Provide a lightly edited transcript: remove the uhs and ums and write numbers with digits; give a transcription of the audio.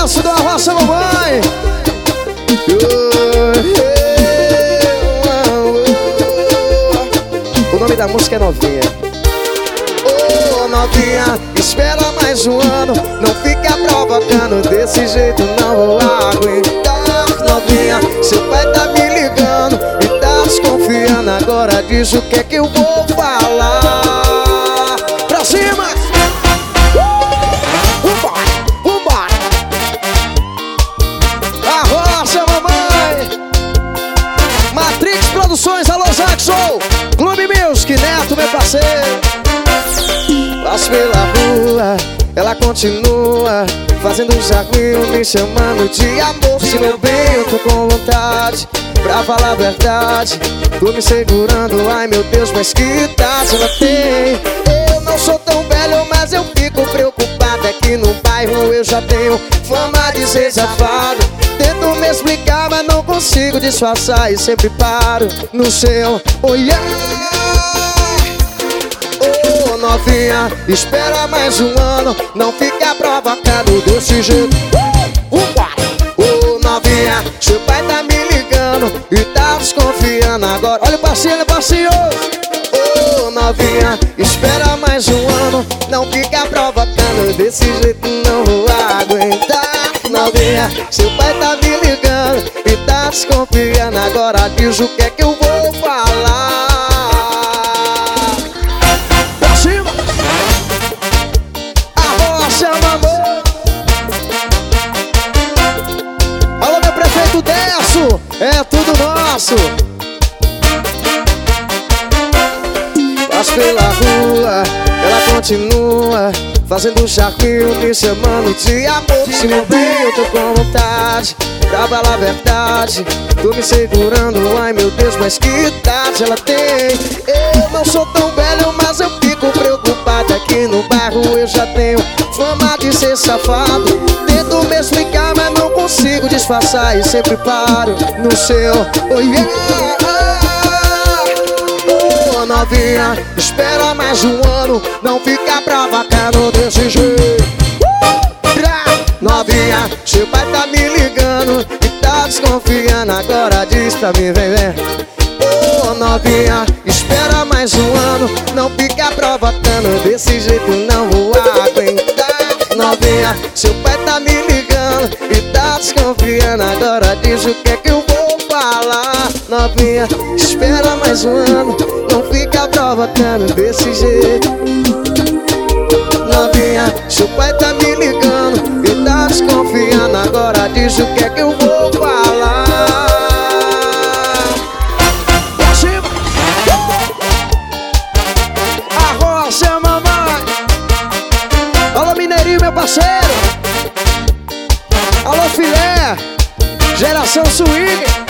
Desso da Roça Mamãe. O nome da música é Novinha. Ô novinha, espera mais um ano. Não fica provocando, desse jeito não vou aguentar. Novinha, seu pai tá me ligando e tá desconfiando. Agora diz o que é que eu vou falar. Pra cima! Vambora! Arrocha, mamãe! Matrix Produções, alô Jackson! Clube Music, Neto, meu parceiro. Passo pela rua, ela continua fazendo um jarrinho, me chamando de amor. Se meu bem, eu tô com vontade pra falar a verdade. Tô me segurando, ai meu Deus, mas que idade ela tem? Eu não sou tão velho, mas eu fico preocupado. É que no bairro eu já tenho fama de ser safado. Tento me explicar, mas não consigo disfarçar. E sempre paro no seu olhar. Ô novinha, espera mais um ano. Não fica provocando desse jeito. Ô novinha, seu pai tá me ligando e tá desconfiando agora. Olha o passinho, Ô novinha, espera mais um ano. Não fica provocando desse jeito, não vou aguentar. Novinha, seu pai tá me ligando e tá desconfiando agora. Diz o que é que eu vou falar. Pra cima! Arrocha, mamãe! Alô, meu prefeito Desso! É tudo nosso! Passo pela rua, ela continua fazendo um charquinho, me chamando de amor. Se meu bem, eu tô com vontade pra falar a verdade. Tô me segurando, ai meu Deus, mas que idade ela tem? Eu não sou tão velho, mas eu fico preocupado. Aqui no bairro eu já tenho fama de ser safado. Tento me explicar, mas não consigo disfarçar. E sempre paro no seu olhar. Ô novinha, espera mais um ano. Não fica provocando desse jeito. Novinha, seu pai tá me ligando e tá desconfiando. Agora diz pra mim, vem. Ô novinha, espera mais um ano. Não fica provocando desse jeito, não vou aguentar. Novinha, seu pai tá me ligando e tá desconfiando. Agora diz o que é que eu vou falar. Novinha, espera mais um ano. Não fica provocando desse jeito. Novinha, seu pai tá me ligando e tá desconfiando. Agora diz o que é que eu vou falar. Pra cima! Arrocha, mamãe! Alô, Mineirinho, meu parceiro! Alô, filé! Geração Swing!